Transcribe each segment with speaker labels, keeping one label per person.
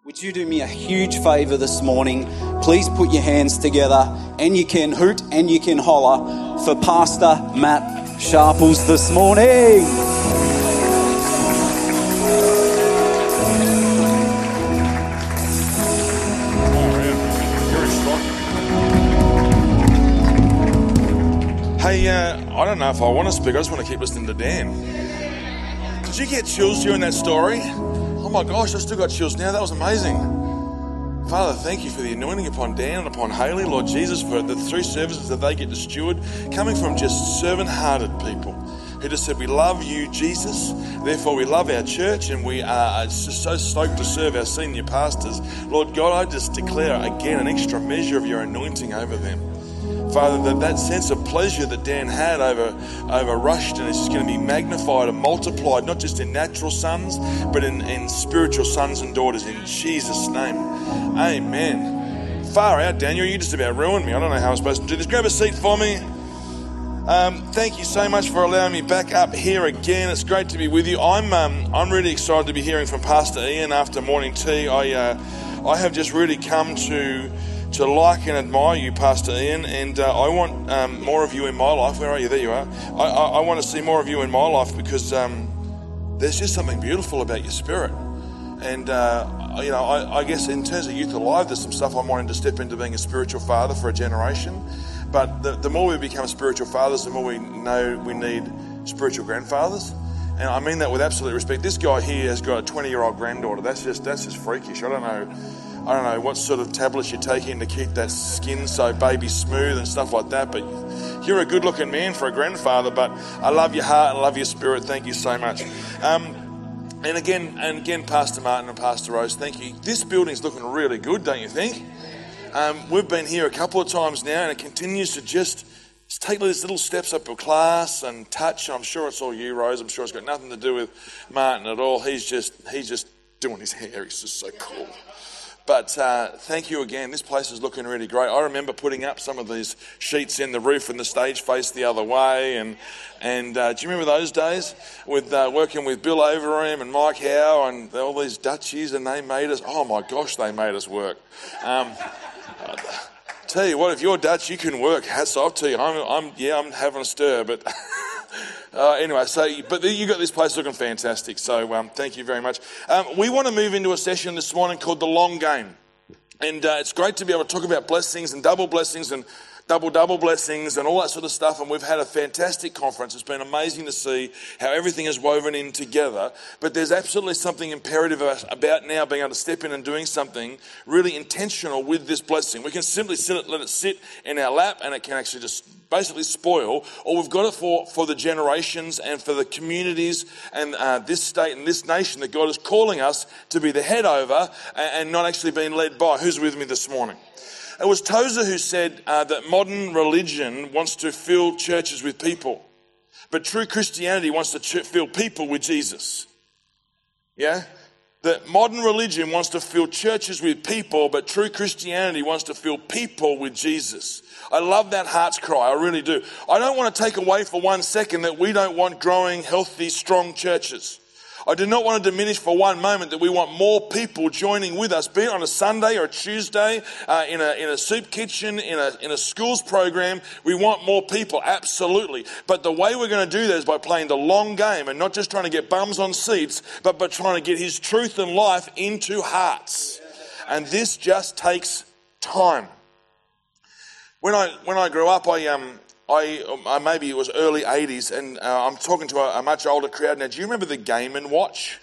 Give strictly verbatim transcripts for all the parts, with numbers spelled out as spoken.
Speaker 1: Would you do me a huge favour this morning? Please put your hands together, and you can hoot and you can holler for Pastor Matt Sharples this morning.
Speaker 2: Hey, uh, I don't know if I want to speak. I just want to keep listening to Dan. Did you get chills during that story? Oh my gosh, I still got chills now. That was amazing. Father, thank you for the anointing upon Dan and upon Haley, Lord Jesus, for the three services that they get to steward, coming from just servant-hearted people who just said, we love you, Jesus, therefore we love our church, and we are just so stoked to serve our senior pastors. Lord God, I just declare again an extra measure of your anointing over them. Father, that, that sense of pleasure that Dan had over, over Rushton is just going to be magnified and multiplied, not just in natural sons, but in, in spiritual sons and daughters, in Jesus' name. Amen. Far out, Daniel, you just about ruined me. I don't know how I'm supposed to do this. Grab a seat for me. Um, thank you so much for allowing me back up here again. It's great to be with you. I'm um, I'm really excited to be hearing from Pastor Ian after morning tea. I uh, I have just really come to... to like and admire you, Pastor Ian, and uh, I want um, more of you in my life. Where are you? There you are. I, I, I want to see more of you in my life because um, there's just something beautiful about your spirit. And, uh, you know, I, I guess in terms of Youth Alive, there's some stuff I'm wanting to step into being a spiritual father for a generation. But the, the more we become spiritual fathers, the more we know we need spiritual grandfathers. And I mean that with absolute respect. This guy here has got a twenty-year-old granddaughter. That's just that's just freakish. I don't know. I don't know what sort of tablets you're taking to keep that skin so baby smooth and stuff like that, but you're a good-looking man for a grandfather, but I love your heart and I love your spirit. Thank you so much. Um, and again, and again, Pastor Martin and Pastor Rose, thank you. This building's looking really good, don't you think? Um, we've been here a couple of times now, and it continues to just take these little steps up of class and touch. I'm sure it's all you, Rose. I'm sure it's got nothing to do with Martin at all. He's just, he's just doing his hair. He's just so cool. But uh, thank you again. This place is looking really great. I remember putting up some of these sheets in the roof and the stage faced the other way. And and uh, do you remember those days with uh, working with Bill Overeem and Mike Howe and all these Dutchies, and they made us, oh my gosh, they made us work. Um, I tell you what, if you're Dutch, you can work. Hats off to you. I'm, I'm yeah, I'm having a stir, but... Uh, anyway, so but you got this place looking fantastic. So um, thank you very much. Um, we want to move into a session this morning called The Long Game. And uh, it's great to be able to talk about blessings and double blessings and double, double blessings and all that sort of stuff. And we've had a fantastic conference. It's been amazing to see how everything is woven in together. But there's absolutely something imperative about now being able to step in and doing something really intentional with this blessing. We can simply sit it, let it sit in our lap, and it can actually just basically spoil, or we've got it for, for the generations and for the communities and uh, this state and this nation that God is calling us to be the head over and, and not actually being led by. Who's with me this morning? It was Tozer who said uh, that modern religion wants to fill churches with people, but true Christianity wants to ch- fill people with Jesus. Yeah? That modern religion wants to fill churches with people, but true Christianity wants to fill people with Jesus. I love that heart's cry, I really do. I don't want to take away for one second that we don't want growing, healthy, strong churches. I do not want to diminish for one moment that we want more people joining with us, be it on a Sunday or a Tuesday, uh, in a in a soup kitchen, in a in a schools program. We want more people, absolutely. But the way we're going to do that is by playing the long game and not just trying to get bums on seats, but by trying to get His truth and life into hearts. And this just takes time. When I when I grew up, I um. I uh, maybe it was early eighties, and uh, I'm talking to a, a much older crowd now. Do you remember the Game and Watch?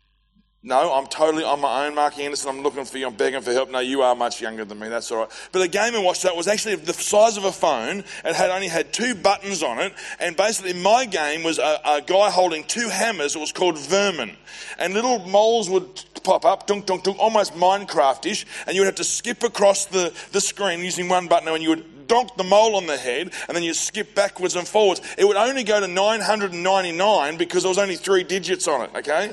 Speaker 2: No, I'm totally on my own, Mark Anderson. I'm looking for you. I'm begging for help. No, you are much younger than me. That's all right. But the Game and Watch, that was actually the size of a phone. It had only had two buttons on it, and basically my game was a, a guy holding two hammers. It was called Vermin, and little moles would pop up, dunk, dunk, dunk, almost Minecraft-ish, and you would have to skip across the, the screen using one button, and you would donk the mole on the head, and then you skip backwards and forwards. It would only go to nine hundred ninety-nine because there was only three digits on it, okay?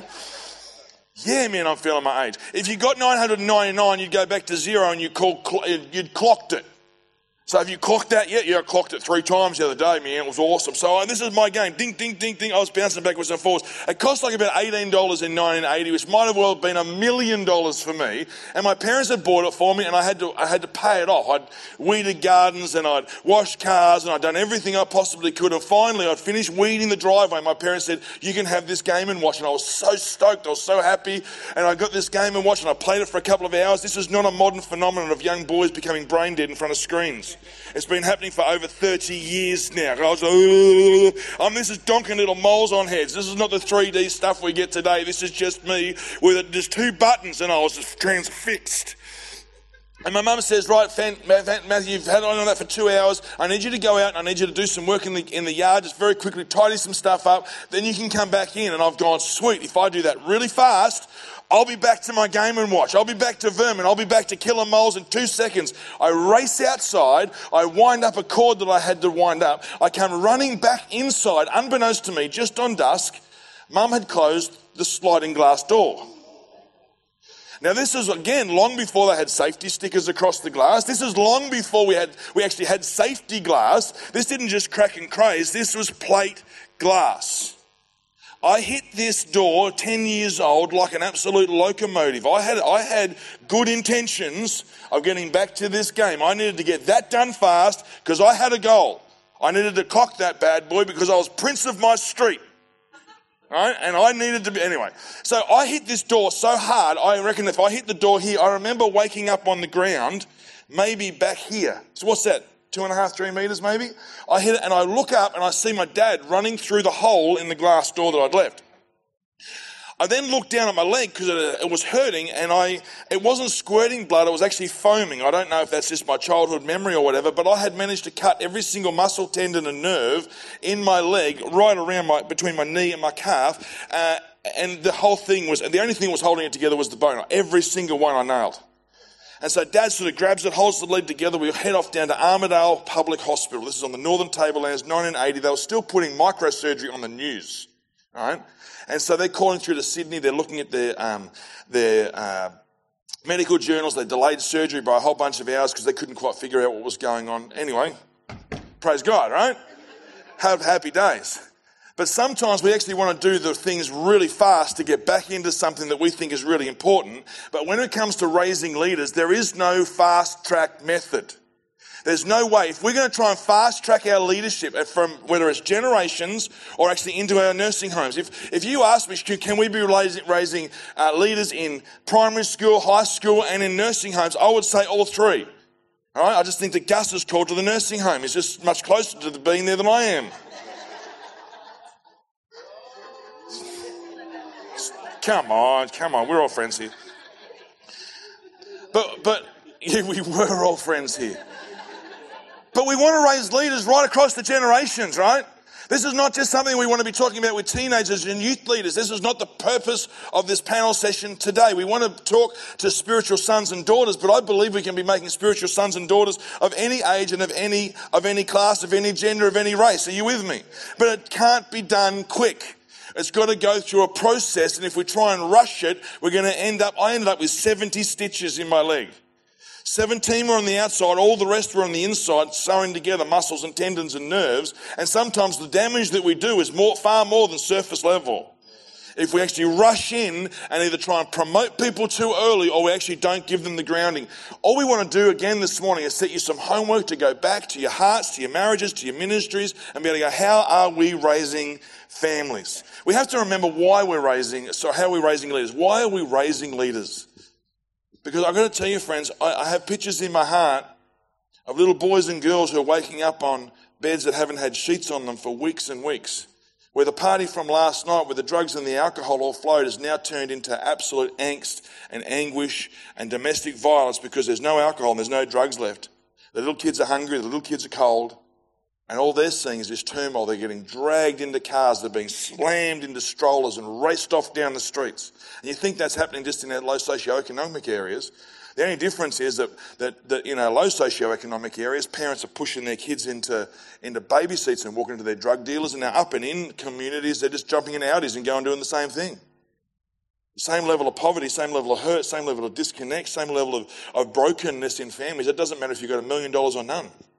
Speaker 2: Yeah, man, I'm feeling my age. If you got nine hundred ninety-nine, you'd go back to zero and you'd, call, you'd clocked it. So have you clocked that yet? Yeah, I clocked it three times the other day, man. It was awesome. So uh, this is my game. Ding, ding, ding, ding. I was bouncing backwards and forwards. It cost like about eighteen dollars in nineteen eighty, which might have well been a million dollars for me. And my parents had bought it for me, and I had to I had to pay it off. I'd weeded gardens, and I'd washed cars, and I'd done everything I possibly could. And finally, I'd finished weeding the driveway. My parents said, you can have this Game and Watch. And I was so stoked. I was so happy. And I got this Game and Watch, and I played it for a couple of hours. This is not a modern phenomenon of young boys becoming brain dead in front of screens. It's been happening for over thirty years now. I was like, um, this is donking little moles on heads. This is not the three D stuff we get today. This is just me with just two buttons, and I was just transfixed. And my mum says, right, Matthew, you've had on that for two hours. I need you to go out and I need you to do some work in the in the yard, just very quickly, tidy some stuff up. Then you can come back in. And I've gone, sweet, if I do that really fast, I'll be back to my Game and Watch. I'll be back to vermin. I'll be back to killing moles in two seconds. I race outside. I wind up a cord that I had to wind up. I come running back inside, unbeknownst to me, just on dusk. Mum had closed the sliding glass door. Now, this is, again, long before they had safety stickers across the glass. This is long before we had we actually had safety glass. This didn't just crack and craze. This was plate glass. I hit this door, ten years old, like an absolute locomotive. I had I had good intentions of getting back to this game. I needed to get that done fast because I had a goal. I needed to cock that bad boy because I was prince of my street. Right? And I needed to be, anyway. So I hit this door so hard, I reckon if I hit the door here, I remember waking up on the ground, maybe back here. So what's that? Two and a half, three metres maybe? I hit it and I look up and I see my dad running through the hole in the glass door that I'd left. I then looked down at my leg because it, it was hurting and I it wasn't squirting blood, it was actually foaming. I don't know if that's just my childhood memory or whatever, but I had managed to cut every single muscle, tendon and nerve in my leg right around my between my knee and my calf. Uh, and the whole thing was, and the only thing that was holding it together was the bone. Every single one I nailed. And so Dad sort of grabs it, holds the lead together. We head off down to Armidale Public Hospital. This is on the Northern Tablelands, nineteen eighty. They were still putting microsurgery on the news. All right? And so they're calling through to Sydney. They're looking at their um, their uh, medical journals. They delayed surgery by a whole bunch of hours because they couldn't quite figure out what was going on. Anyway, praise God, right? Have happy days. But sometimes we actually want to do the things really fast to get back into something that we think is really important. But when it comes to raising leaders, there is no fast-track method. There's no way. If we're going to try and fast-track our leadership from whether it's generations or actually into our nursing homes. If if you ask me, can we be raising, raising uh, leaders in primary school, high school and in nursing homes, I would say all three. All right? I just think that Gus is called to the nursing home. He's just much closer to the being there than I am. Come on, come on. We're all friends here. But, but yeah, we were all friends here. But we want to raise leaders right across the generations, right? This is not just something we want to be talking about with teenagers and youth leaders. This is not the purpose of this panel session today. We want to talk to spiritual sons and daughters, but I believe we can be making spiritual sons and daughters of any age and of any, of any class, of any gender, of any race. Are you with me? But it can't be done quick. It's got to go through a process, and if we try and rush it, we're going to end up, I ended up with seventy stitches in my leg. seventeen were on the outside, all the rest were on the inside, sewing together muscles and tendons and nerves, and sometimes the damage that we do is more, far more than surface level. If we actually rush in and either try and promote people too early or we actually don't give them the grounding. All we want to do again this morning is set you some homework to go back to your hearts, to your marriages, to your ministries, and be able to go, how are we raising families? We have to remember why we're raising, so how are we raising leaders? Why are we raising leaders? Because I've got to tell you, friends, I, I have pictures in my heart of little boys and girls who are waking up on beds that haven't had sheets on them for weeks and weeks, where the party from last night, where the drugs and the alcohol all flowed, has now turned into absolute angst and anguish and domestic violence because there's no alcohol and there's no drugs left. The little kids are hungry, the little kids are cold, and all they're seeing is this turmoil. They're getting dragged into cars, they're being slammed into strollers and raced off down the streets. And you think that's happening just in our low socioeconomic areas. The only difference is that, that, that in our low socioeconomic areas, parents are pushing their kids into, into baby seats and walking into their drug dealers, and now up and in communities, they're just jumping in Audis and going and doing the same thing. Same level of poverty, same level of hurt, same level of disconnect, same level of, of brokenness in families. It doesn't matter if you've got a million dollars or none.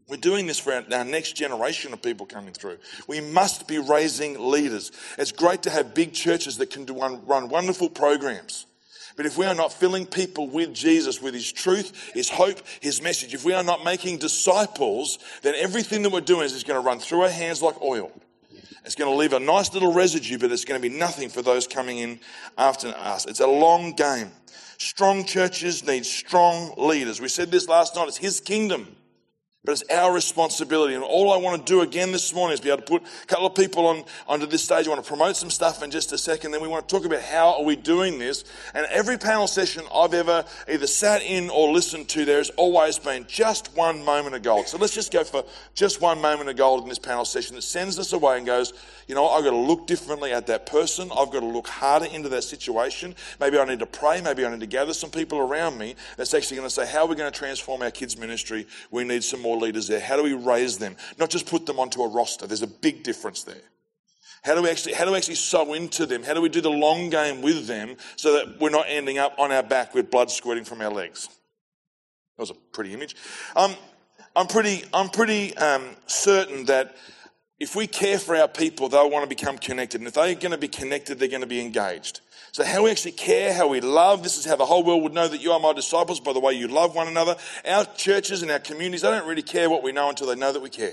Speaker 2: We're doing this for our, our next generation of people coming through. We must be raising leaders. It's great to have big churches that can do one, run wonderful programs. But if we are not filling people with Jesus, with his truth, his hope, his message, if we are not making disciples, then everything that we're doing is just going to run through our hands like oil. It's going to leave a nice little residue, but it's going to be nothing for those coming in after us. It's a long game. Strong churches need strong leaders. We said this last night. It's his kingdom. But it's our responsibility. And all I want to do again this morning is be able to put a couple of people on onto this stage. I want to promote some stuff in just a second. Then we want to talk about how are we doing this. And every panel session I've ever either sat in or listened to, there has always been just one moment of gold. So let's just go for just one moment of gold in this panel session that sends us away and goes, you know, I've got to look differently at that person. I've got to look harder into that situation. Maybe I need to pray. Maybe I need to gather some people around me that's actually going to say, how are we going to transform our kids' ministry? We need some more leaders there. How do we raise them? Not just put them onto a roster. There's a big difference there. How do we actually, how do we actually sow into them? How do we do the long game with them so that we're not ending up on our back with blood squirting from our legs? That was a pretty image. Um, I'm pretty, I'm pretty um, certain that if we care for our people, they'll want to become connected. And if they're going to be connected, they're going to be engaged. So how we actually care, how we love, this is how the whole world would know that you are my disciples, by the way you love one another. Our churches and our communities, they don't really care what we know until they know that we care.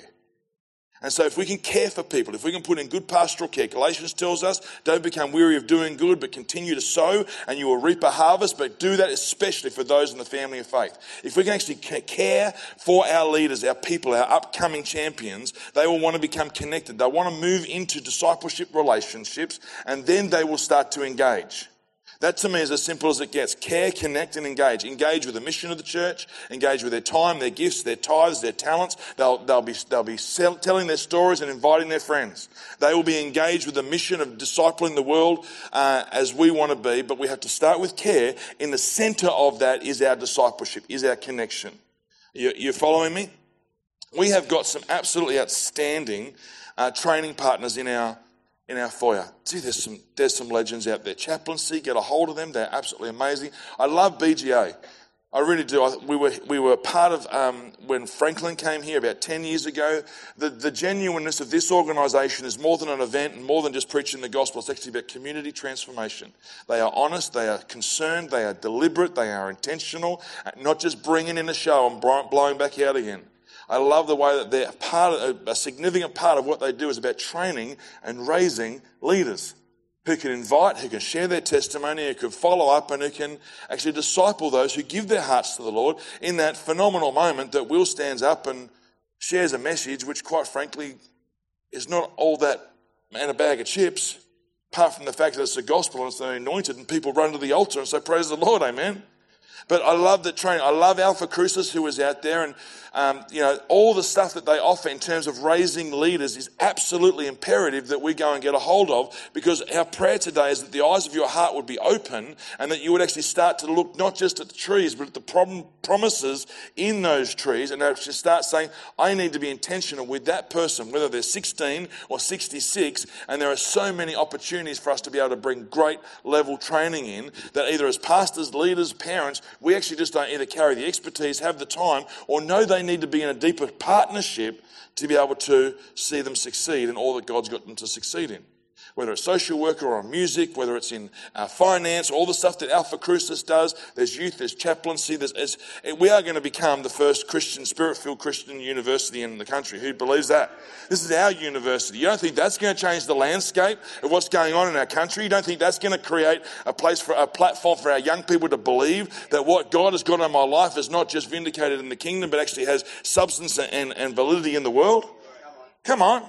Speaker 2: And so if we can care for people, if we can put in good pastoral care, Galatians tells us, don't become weary of doing good, but continue to sow and you will reap a harvest, but do that especially for those in the family of faith. If we can actually care for our leaders, our people, our upcoming champions, they will want to become connected. They want to move into discipleship relationships and then they will start to engage. That to me is as simple as it gets. Care, connect, and engage. Engage with the mission of the church. Engage with their time, their gifts, their tithes, their talents. They'll, they'll be, they'll be sell, telling their stories and inviting their friends. They will be engaged with the mission of discipling the world uh, as we want to be. But we have to start with care. In the center of that is our discipleship, is our connection. You, you following me? We have got some absolutely outstanding uh, training partners in our in our foyer. See, there's some there's some legends out there. Chaplaincy, get a hold of them. They're absolutely amazing. I love B G A. I really do. I, we were we were part of um, when Franklin came here about ten years ago. The, the genuineness of this organisation is more than an event and more than just preaching the gospel. It's actually about community transformation. They are honest, they are concerned, they are deliberate, they are intentional, not just bringing in a show and blowing back out again. I love the way that they're part of, a significant part of what they do is about training and raising leaders who can invite, who can share their testimony, who can follow up, and who can actually disciple those who give their hearts to the Lord in that phenomenal moment that Will stands up and shares a message which, quite frankly, is not all that and a bag of chips, apart from the fact that it's the gospel and it's the anointed and people run to the altar and say, praise the Lord, amen. But I love the training. I love Alpha Crucis, who was out there, and um, you know, all the stuff that they offer in terms of raising leaders is absolutely imperative that we go and get a hold of, because our prayer today is that the eyes of your heart would be open and that you would actually start to look not just at the trees, but at the problem, promises in those trees, and actually start saying, I need to be intentional with that person, whether they're sixteen or sixty-six, and there are so many opportunities for us to be able to bring great level training in that either as pastors, leaders, parents, we actually just don't either carry the expertise, have the time, or know they need to be in a deeper partnership to be able to see them succeed in all that God's got them to succeed in. Whether it's social worker or music, whether it's in uh, finance, all the stuff that Alpha Crucis does, there's youth, there's chaplaincy, there's, there's, we are going to become the first Christian, spirit-filled Christian university in the country. Who believes that? This is our university. You don't think that's going to change the landscape of what's going on in our country? You don't think that's going to create a place for a platform for our young people to believe that what God has got in my life is not just vindicated in the kingdom, but actually has substance and, and validity in the world? Come on.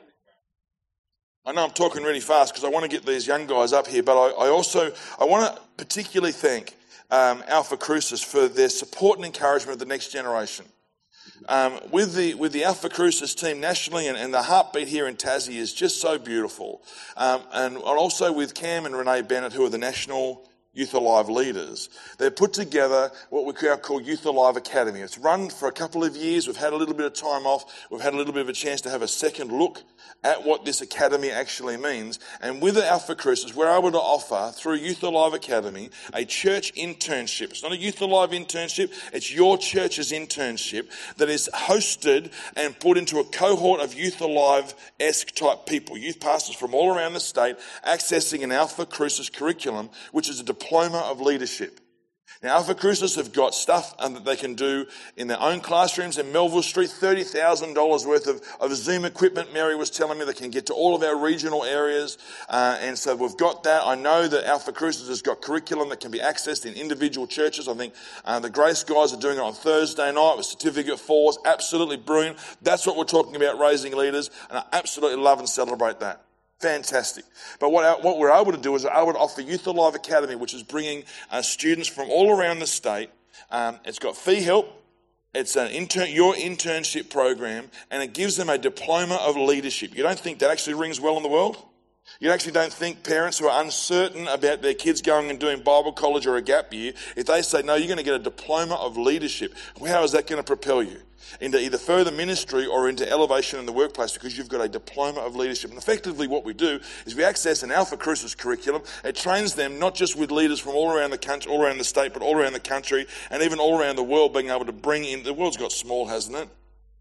Speaker 2: I know I'm talking really fast because I want to get these young guys up here, but I, I also I want to particularly thank um, Alpha Crucis for their support and encouragement of the next generation. Um, with the with the Alpha Crucis team nationally, and, and the heartbeat here in Tassie is just so beautiful, um, and, and also with Cam and Renee Bennett, who are the national Youth Alive leaders. They've put together what we now call Youth Alive Academy. It's run for a couple of years. We've had a little bit of time off. We've had a little bit of a chance to have a second look at what this academy actually means. And with Alpha Crucis, we're able to offer, through Youth Alive Academy, a church internship. It's not a Youth Alive internship. It's your church's internship that is hosted and put into a cohort of Youth Alive-esque type people, youth pastors from all around the state, accessing an Alpha Crucis curriculum, which is a diploma of leadership. Now, Alpha Crucis have got stuff um, that they can do in their own classrooms in Melville Street, thirty thousand dollars worth of, of Zoom equipment, Mary was telling me. They can get to all of our regional areas. Uh, and so we've got that. I know that Alpha Crucis has got curriculum that can be accessed in individual churches. I think uh, the Grace guys are doing it on Thursday night with certificate fours. Absolutely brilliant. That's what we're talking about, raising leaders. And I absolutely love and celebrate that. Fantastic. But what, what we're able to do is we're able to offer Youth Alive Academy, which is bringing uh, students from all around the state. Um, it's got fee help. It's an intern, your internship program, and it gives them a diploma of leadership. You don't think that actually rings well in the world? You actually don't think parents who are uncertain about their kids going and doing Bible college or a gap year, if they say, no, you're going to get a diploma of leadership, how is that going to propel you into either further ministry or into elevation in the workplace, because you've got a diploma of leadership? And effectively what we do is we access an Alpha Crucis curriculum. It trains them not just with leaders from all around the country, all around the state, but all around the country and even all around the world, being able to bring in, the world's got small, hasn't it?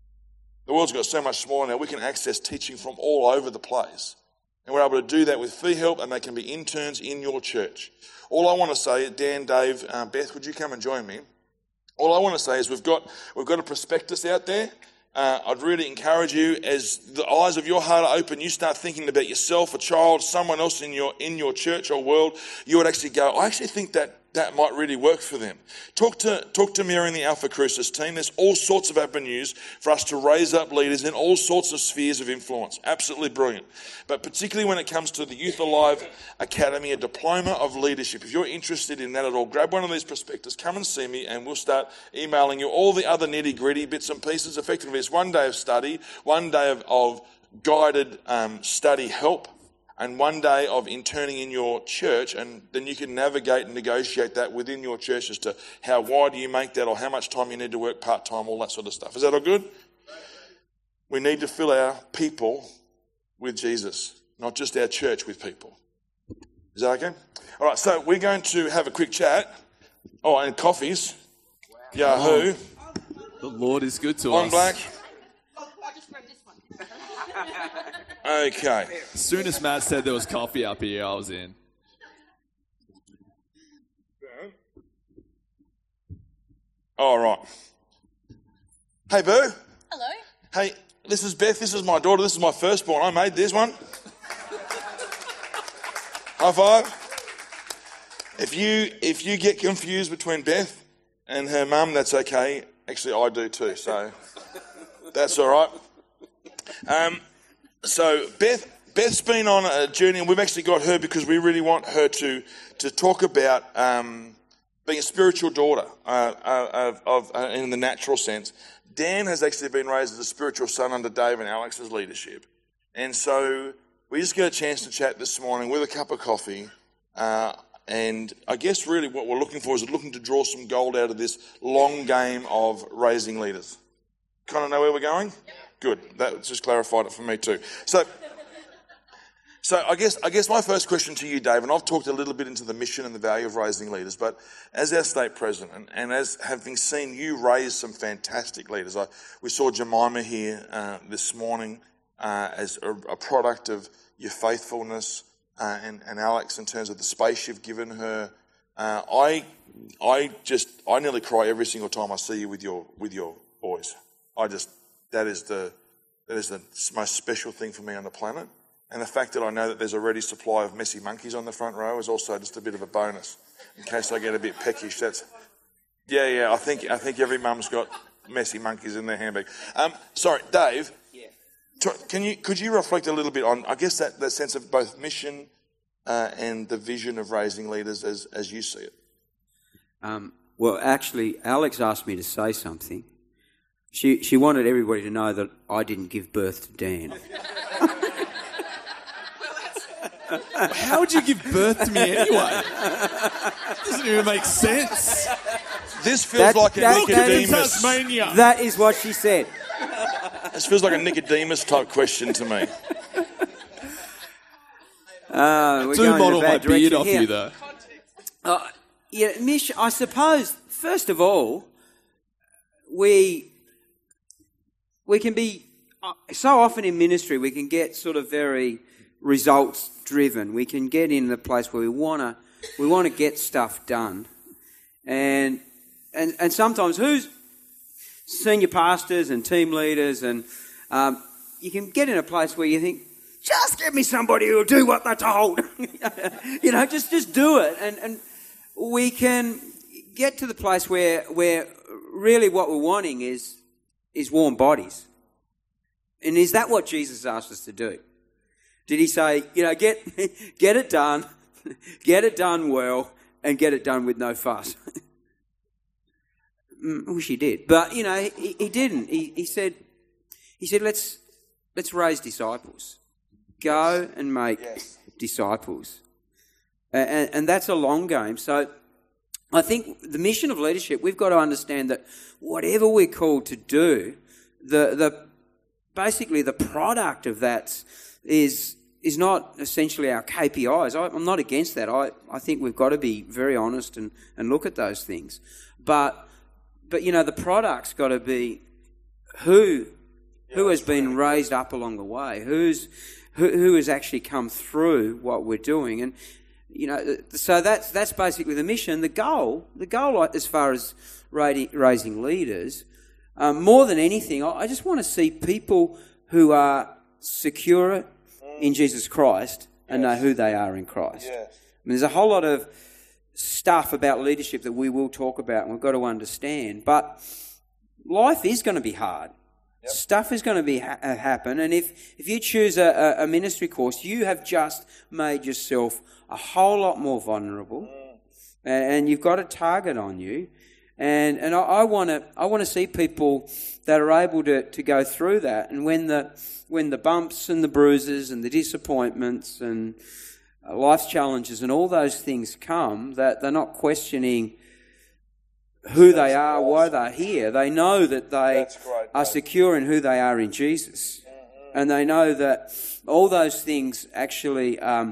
Speaker 2: The world's got so much smaller now, we can access teaching from all over the place. And we're able to do that with fee help, and they can be interns in your church. All I want to say, Dan, Dave, uh, Beth, would you come and join me? All I want to say is we've got we've got a prospectus out there. Uh, I'd really encourage you, as the eyes of your heart are open, you start thinking about yourself, a child, someone else in your in your church or world, you would actually go, I actually think that that might really work for them. Talk to talk to Mary and the Alpha Crucis team. There's all sorts of avenues for us to raise up leaders in all sorts of spheres of influence. Absolutely brilliant. But particularly when it comes to the Youth Alive Academy, a diploma of leadership, if you're interested in that at all, grab one of these prospectus, come and see me, and we'll start emailing you all the other nitty-gritty bits and pieces. Effectively, it's one day of study, one day of, of guided um, study help, and one day of interning in your church, and then you can navigate and negotiate that within your church as to how wide you make that or how much time you need to work part-time, all that sort of stuff. Is that all good? We need to fill our people with Jesus, not just our church with people. Is that okay? All right, so we're going to have a quick chat. Oh, and coffees. Wow. Yahoo.
Speaker 3: The Lord is good to
Speaker 2: On
Speaker 3: us.
Speaker 2: Black. Okay.
Speaker 3: As soon as Matt said there was coffee up here, I was in.
Speaker 2: All right. Hey, Boo.
Speaker 4: Hello.
Speaker 2: Hey, this is Beth. This is my daughter. This is my firstborn. I made this one. High five. If you if you get confused between Beth and her mum, that's okay. Actually, I do too, so that's all right. Um. So Beth, Beth's been on a journey, and we've actually got her because we really want her to to talk about um, being a spiritual daughter uh, of, of uh, in the natural sense. Dan has actually been raised as a spiritual son under Dave and Alex's leadership, and so we just get a chance to chat this morning with a cup of coffee. Uh, and I guess really what we're looking for is looking to draw some gold out of this long game of raising leaders. Kind of know where we're going? Good. That just clarified it for me too. So, so I guess I guess my first question to you, Dave, and I've talked a little bit into the mission and the value of raising leaders, but as our state president and, and as having seen you raise some fantastic leaders, I, we saw Jemima here uh, this morning uh, as a, a product of your faithfulness, uh, and, and Alex in terms of the space you've given her. Uh, I I just I nearly cry every single time I see you with your with your boys. I just That is the that is the most special thing for me on the planet. And the fact that I know that there's a ready supply of messy monkeys on the front row is also just a bit of a bonus, in case I get a bit peckish. That's yeah, yeah. I think I think every mum's got messy monkeys in their handbag. Um, sorry, Dave. Yeah. Can you could you reflect a little bit on I guess that, that sense of both mission uh, and the vision of raising leaders as as you see it?
Speaker 5: Um, well, actually, Alex asked me to say something. She she wanted everybody to know that I didn't give birth to Dan.
Speaker 3: How would you give birth to me anyway? Doesn't even make sense.
Speaker 2: This feels
Speaker 5: That-
Speaker 2: like a
Speaker 5: that- that is
Speaker 2: Nicodemus.
Speaker 3: Tasmania.
Speaker 5: That is what she said.
Speaker 2: This feels like a Nicodemus type question to me.
Speaker 5: Uh, we're
Speaker 3: Do
Speaker 5: going in a
Speaker 3: model my
Speaker 5: bad
Speaker 3: beard
Speaker 5: direction
Speaker 3: off
Speaker 5: here.
Speaker 3: you, though.
Speaker 5: Uh, yeah, Mish, I suppose, first of all, we we can be, uh, so often in ministry, we can get sort of very results driven. We can get in the place where we want to we want to get stuff done. And, and, and sometimes who's senior pastors and team leaders, and um, you can get in a place where you think, just give me somebody who'll do what they're told. You know, just just do it. And and we can get to the place where where really what we're wanting is is warm bodies. And is that what Jesus asked us to do? Did he say, you know, get get it done, get it done well, and get it done with no fuss? I wish he did. But, you know, he, he didn't. He, he said, he said, let's let's raise disciples. Go and make yes. disciples. And, and that's a long game. So I think the mission of leadership, we've got to understand that whatever we're called to do, the the basically the product of that is is not essentially our K P Is. I, I'm not against that. I, I think we've got to be very honest and, and look at those things. But, but you know, the product's got to be who who has been raised up along the way, who's who, who has actually come through what we're doing. And, you know, so that's that's basically the mission. The goal, the goal as far as raising leaders, um, more than anything, I just want to see people who are secure in Jesus Christ and yes. know who they are in Christ. Yes. I mean, there's a whole lot of stuff about leadership that we will talk about and we've got to understand, but life is going to be hard. Yep. Stuff is going to be ha- happen, and if, if you choose a, a ministry course, you have just made yourself a whole lot more vulnerable, mm. and, and you've got a target on you. And and I, I want to I want to see people that are able to, to go through that, and when the when the bumps and the bruises and the disappointments and life's challenges and all those things come, that they're not questioning who they are, why they're here. They know that they are secure in who they are in Jesus, mm-hmm. and they know that all those things actually um,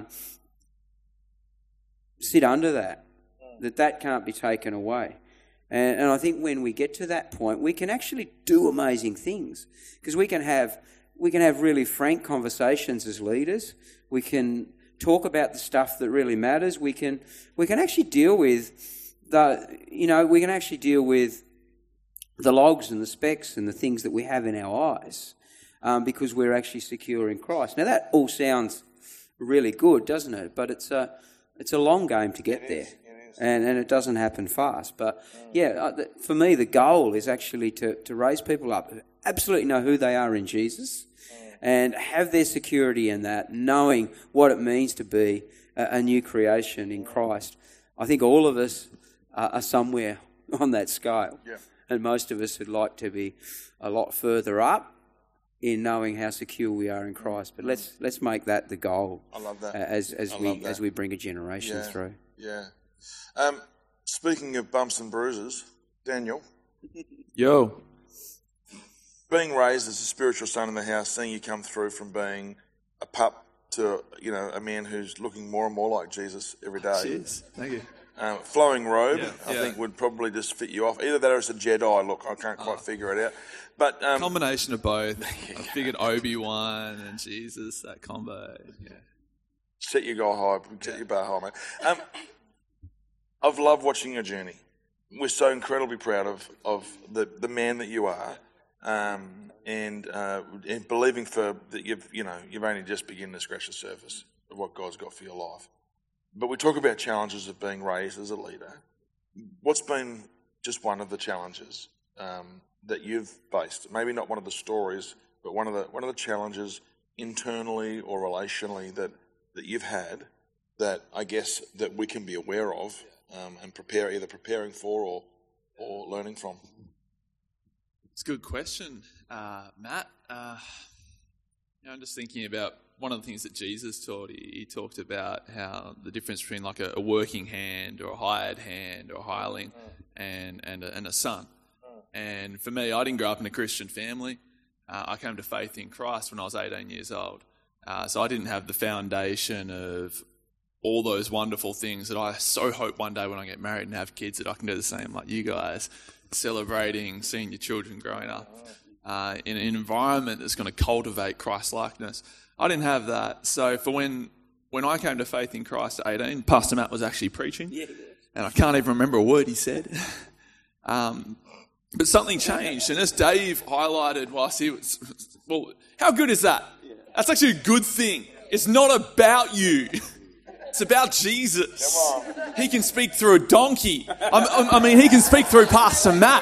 Speaker 5: sit under that, mm. that that can't be taken away. And, and I think when we get to that point, we can actually do amazing things, because we can have we can have really frank conversations as leaders. We can talk about the stuff that really matters. We can we can actually deal with the you know we can actually deal with the logs and the specks and the things that we have in our eyes, um, because we're actually secure in Christ. Now that all sounds really good, doesn't it? But it's a it's a long game to get there. And, and it doesn't happen fast. But, yeah, for me, the goal is actually to, to raise people up who absolutely know who they are in Jesus and have their security in that, knowing what it means to be a, a new creation in Christ. I think all of us are, are somewhere on that scale. Yeah. And most of us would like to be a lot further up in knowing how secure we are in Christ. But let's let's make that the goal.
Speaker 2: I love that.
Speaker 5: As, as,
Speaker 2: I
Speaker 5: we,
Speaker 2: love that.
Speaker 5: as we bring a generation
Speaker 2: yeah.
Speaker 5: through.
Speaker 2: Yeah. Um, speaking of bumps and bruises, Daniel.
Speaker 3: Yo.
Speaker 2: Being raised as a spiritual son in the house, seeing you come through from being a pup to, you know, a man who's looking more and more like Jesus every day.
Speaker 3: Cheers. Thank you.
Speaker 2: Um, flowing robe,
Speaker 3: yeah,
Speaker 2: I
Speaker 3: yeah.
Speaker 2: think, would probably just fit you off. Either that or it's a Jedi look. I can't quite oh. figure it out. But um,
Speaker 3: combination of both. I figured Obi-Wan and Jesus, that combo. Yeah.
Speaker 2: Set your goal high, set yeah. your bar high, mate. Um, I've loved watching your journey. We're so incredibly proud of, of the, the man that you are, um, and uh, and believing for that you've you know you've only just begun to scratch the surface of what God's got for your life. But we talk about challenges of being raised as a leader. What's been just one of the challenges um, that you've faced? Maybe not one of the stories, but one of the one of the challenges internally or relationally that, that you've had that I guess that we can be aware of. Um, and prepare, either preparing for or or learning from?
Speaker 3: It's a good question, uh, Matt. Uh, you know, I'm just thinking about one of the things that Jesus taught, he, he talked about how the difference between like a, a working hand or a hired hand or a hireling and and a, and a son. And for me, I didn't grow up in a Christian family. Uh, I came to faith in Christ when I was eighteen years old. Uh, so I didn't have the foundation of all those wonderful things that I so hope one day when I get married and have kids that I can do the same like you guys, celebrating, seeing your children growing up uh, in an environment that's going to cultivate Christ-likeness. I didn't have that. So for when when I came to faith in Christ at eighteen, Pastor Matt was actually preaching. Yeah. And I can't even remember a word he said. um, but something changed. And as Dave highlighted whilst he was, well, how good is that? That's actually a good thing. It's not about you. It's about Jesus. He can speak through a donkey. I, I mean, he can speak through Pastor Matt.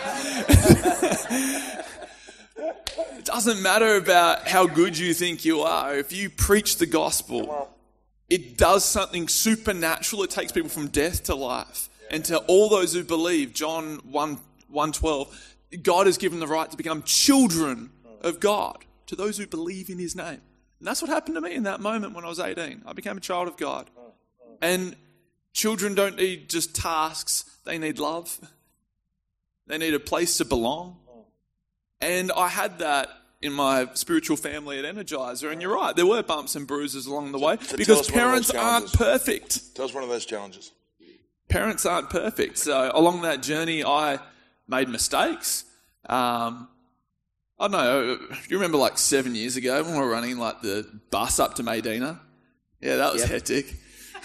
Speaker 3: It doesn't matter about how good you think you are. If you preach the gospel, it does something supernatural. It takes people from death to life. And to all those who believe, John one twelve, God has given the right to become children of God to those who believe in his name. And that's what happened to me in that moment when I was eighteen. I became a child of God. And children don't need just tasks. They need love. They need a place to belong. And I had that in my spiritual family at Energizer. And you're right, there were bumps and bruises along the way
Speaker 2: So
Speaker 3: because parents aren't perfect.
Speaker 2: Tell us one of those challenges.
Speaker 3: Parents aren't perfect. So along that journey, I made mistakes. Um, I don't know, you remember like seven years ago when we were running like the bus up to Medina? Yeah, that was yep. hectic.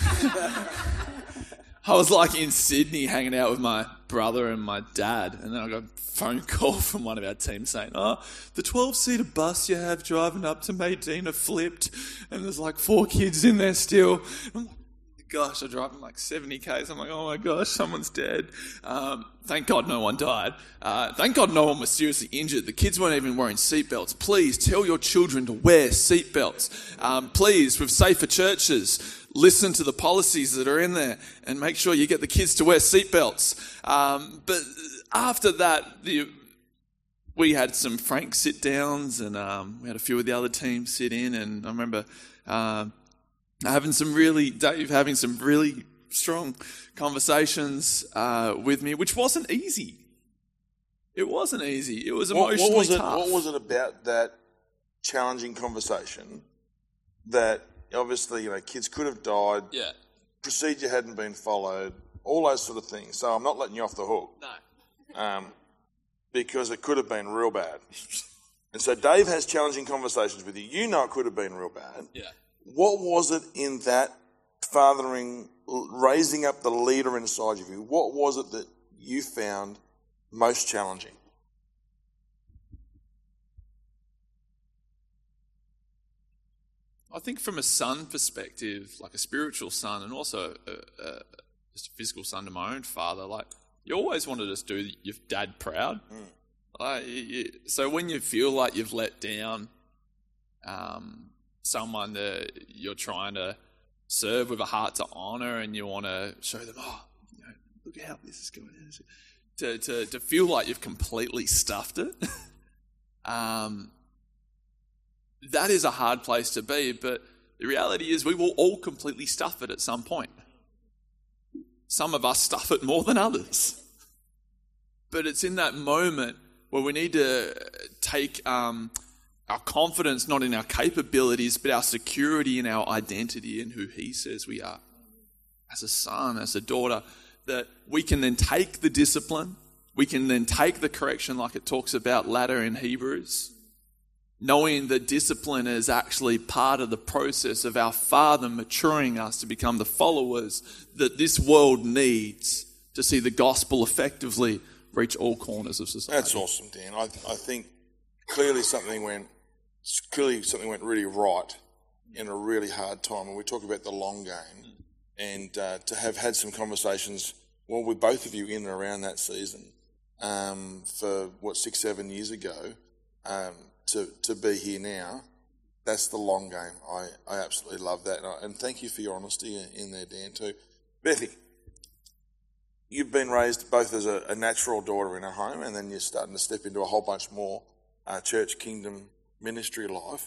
Speaker 3: I was like in Sydney hanging out with my brother and my dad, and then I got a phone call from one of our team saying, oh, the twelve-seater bus you have driving up to Medina flipped, and there's like four kids in there still. I'm like, gosh, I'm driving like seventy kays. I'm like, oh my gosh, someone's dead. Um, thank God no one died. Uh, thank God no one was seriously injured. The kids weren't even wearing seatbelts. Please tell your children to wear seatbelts. Um, please, with safer churches, listen to the policies that are in there and make sure you get the kids to wear seatbelts. Um, but after that, the, we had some frank sit-downs and um, we had a few of the other teams sit in, and I remember um, having some really, Dave having some really strong conversations uh, with me, which wasn't easy. It wasn't easy. It was emotionally
Speaker 2: what, what was it,
Speaker 3: tough.
Speaker 2: What was it about that challenging conversation that obviously, you know, kids could have died,
Speaker 3: yeah.
Speaker 2: procedure hadn't been followed, all those sort of things. So I'm not letting you off the hook.
Speaker 3: No.
Speaker 2: Um, because it could have been real bad. And so Dave has challenging conversations with you. You know it could have been real bad.
Speaker 3: Yeah.
Speaker 2: What was it in that fathering, raising up the leader inside of you? What was it that you found most challenging?
Speaker 3: I think from a son perspective, like a spiritual son, and also a, a, just a physical son to my own father, like you always want to just do your dad proud. Mm. Like, you, so when you feel like you've let down um, someone that you're trying to serve with a heart to honour, and you want to show them, oh, you know, look how this is going, to to to feel like you've completely stuffed it. um. That is a hard place to be, but the reality is we will all completely stuff it at some point. Some of us stuff it more than others. But it's in that moment where we need to take um, our confidence not in our capabilities, but our security in our identity and who he says we are. As a son, as a daughter, that we can then take the discipline, we can then take the correction like it talks about later in Hebrews, knowing that discipline is actually part of the process of our Father maturing us to become the followers that this world needs to see the gospel effectively reach all corners of society.
Speaker 2: That's awesome, Dan. I, I think clearly something went clearly something went really right in a really hard time. And we talk about the long game, and uh, to have had some conversations, well, with both of you in and around that season um, for what six, seven years ago. Um, To, to be here now, that's the long game. I, I absolutely love that. And, I, and thank you for your honesty in there, Dan, too. Bethy, you've been raised both as a, a natural daughter in a home, and then you're starting to step into a whole bunch more uh, church kingdom ministry life.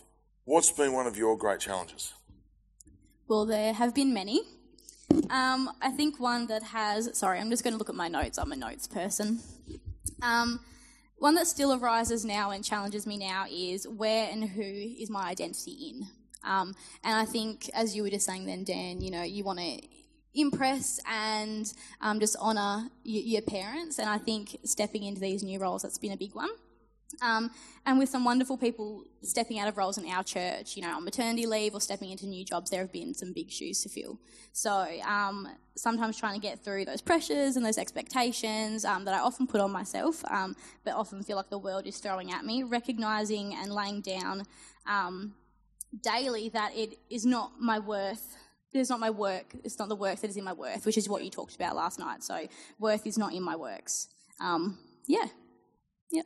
Speaker 2: what's been one of your great challenges?
Speaker 4: Well, there have been many. Um, I think one that has... Sorry, I'm just going to look at my notes. I'm a notes person. Um, one that still arises now and challenges me now is where and who is my identity in? Um, and I think, as you were just saying then, Dan, you know, you want to impress and um, just honour y- your parents. And I think stepping into these new roles, that's been a big one. Um, and with some wonderful people stepping out of roles in our church, you know, on maternity leave or stepping into new jobs, there have been some big shoes to fill. So um, sometimes trying to get through those pressures and those expectations um, that I often put on myself, um, but often feel like the world is throwing at me, recognising and laying down um, daily that it is not my worth. It's not my work. It's not the work that is in my worth, which is what you talked about last night. So worth is not in my works. Um, yeah. Yep.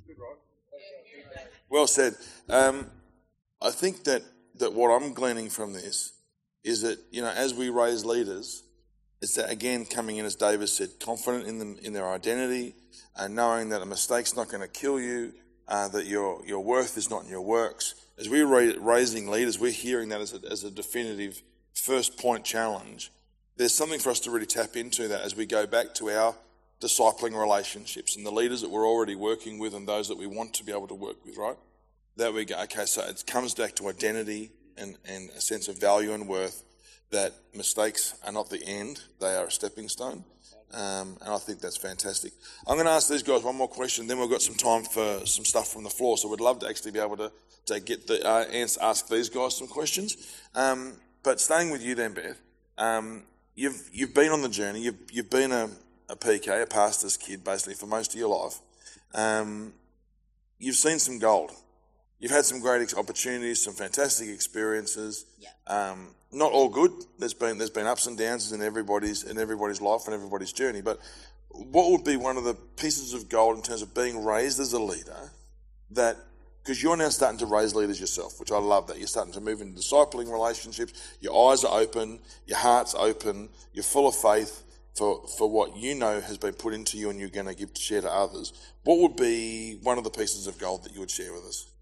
Speaker 2: Well said. Um, I think that, that what I'm gleaning from this is that, you know, as we raise leaders, it's that, again, coming in, as David said, confident in them, in their identity, and knowing that a mistake's not going to kill you, uh, that your your worth is not in your works. As we're ra- raising leaders, we're hearing that as a, as a definitive first point challenge. There's something for us to really tap into that as we go back to our discipling relationships and the leaders that we're already working with and those that we want to be able to work with, right? That we go, okay, so it comes back to identity and, and a sense of value and worth, that mistakes are not the end, they are a stepping stone. Um, and I think that's fantastic. I'm going to ask these guys one more question, then we've got some time for some stuff from the floor. So we'd love to actually be able to, to get the uh, answer, ask these guys some questions. Um, but staying with you then, Beth, um, you've you've been on the journey, you've you've been a a P K, a pastor's kid, basically, for most of your life. Um, you've seen some gold. You've had some great ex- opportunities, some fantastic experiences.
Speaker 4: Yeah.
Speaker 2: Um, not all good. There's been there's been ups and downs in everybody's in everybody's life and everybody's journey. But what would be one of the pieces of gold in terms of being raised as a leader that, because you're now starting to raise leaders yourself, which I love that. You're starting to move into discipling relationships. Your eyes are open. Your heart's open. You're full of faith for for what you know has been put into you and you're going to give to share to others. What would be one of the pieces of gold that you would share with us?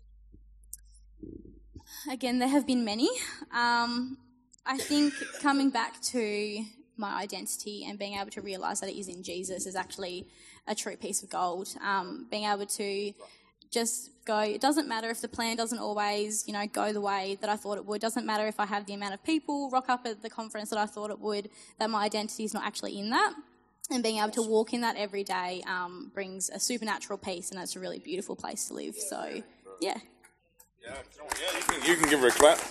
Speaker 4: Again, there have been many. Um, I think coming back to my identity and being able to realise that it is in Jesus is actually a true piece of gold. Um, being able to just go, it doesn't matter if the plan doesn't always, you know, go the way that I thought it would. It doesn't matter if I have the amount of people rock up at the conference that I thought it would, that my identity is not actually in that. And being able to walk in that every day um, brings a supernatural peace, and it's a really beautiful place to live. So, yeah.
Speaker 2: Yeah, you can, you can give her a clap.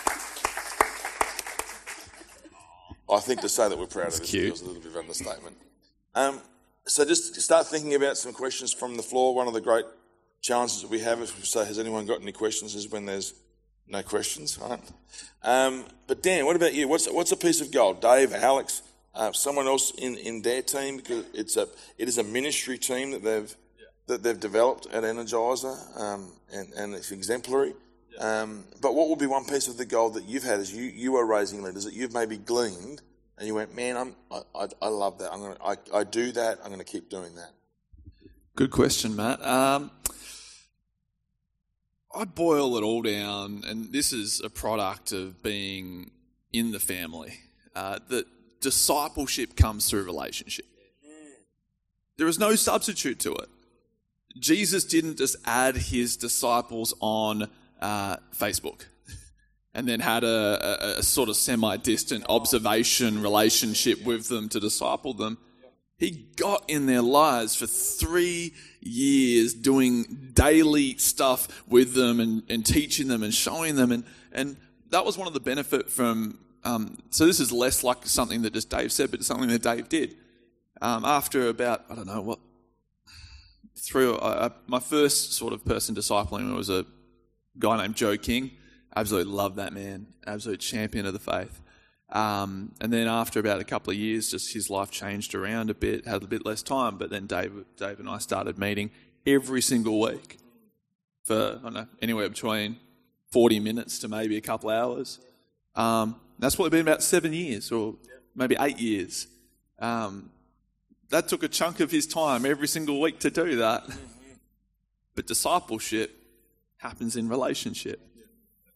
Speaker 2: I think to say that we're proud of this feels a little bit of an understatement. Um, so just start thinking about some questions from the floor. One of the great challenges that we have, if we say, has anyone got any questions, is when there's no questions, right? Um, but Dan, what about you? What's what's a piece of gold? Dave, Alex, uh, someone else in, in their team, because it's a it is a ministry team that they've yeah. that they've developed at Energizer, um, and and it's exemplary. Yeah. Um, but what would be one piece of the gold that you've had as you you are raising leaders that you've maybe gleaned and you went, man, I'm I I, I love that. I'm gonna I, I do that. I'm gonna keep doing that.
Speaker 3: Good question, Matt. Um, I boil it all down, and this is a product of being in the family, uh, that discipleship comes through relationship. There is no substitute to it. Jesus didn't just add his disciples on uh, Facebook and then had a, a, a sort of semi-distant observation relationship with them to disciple them. He got in their lives for three years doing daily stuff with them and, and teaching them and showing them. And, and that was one of the benefit from, um, so this is less like something that just Dave said, but it's something that Dave did. Um, after about, I don't know, what, through uh, my first sort of person discipling was a guy named Joe King. Absolutely love that man. Absolute champion of the faith. Um, and then after about a couple of years, just his life changed around a bit, had a bit less time, but then Dave, Dave and I started meeting every single week for, I don't know, anywhere between forty minutes to maybe a couple hours. Um, that's probably been about seven years or maybe eight years. Um, that took a chunk of his time every single week to do that. But discipleship happens in relationship.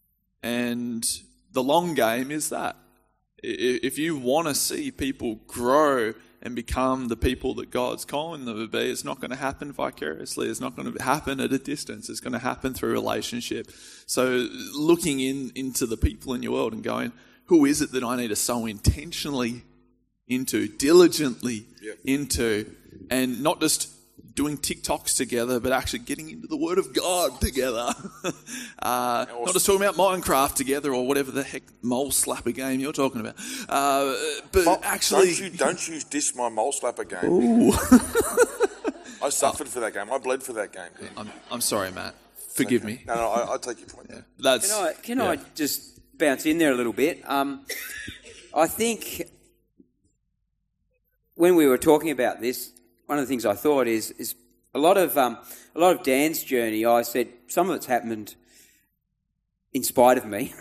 Speaker 3: And the long game is that. If you want to see people grow and become the people that God's calling them to be, it's not going to happen vicariously. It's not going to happen at a distance. It's going to happen through relationship. So looking in into the people in your world and going, who is it that I need to sow intentionally into, diligently yep. into, and not just doing TikToks together, but actually getting into the Word of God together. uh, awesome. Not just talking about Minecraft together or whatever the heck mole slapper game you're talking about. Uh, but
Speaker 2: Mom,
Speaker 3: actually...
Speaker 2: Don't you, don't you diss my mole slapper game. I suffered for that game. I bled for that game.
Speaker 3: I'm, I'm sorry, Matt. Forgive
Speaker 2: okay.
Speaker 3: me.
Speaker 2: No, no, I, I take your point.
Speaker 3: Yeah. That's,
Speaker 5: can I, can
Speaker 3: yeah.
Speaker 5: I just bounce in there a little bit? Um, I think when we were talking about this, one of the things I thought is is a lot of um, a lot of Dan's journey. I said some of it's happened in spite of me.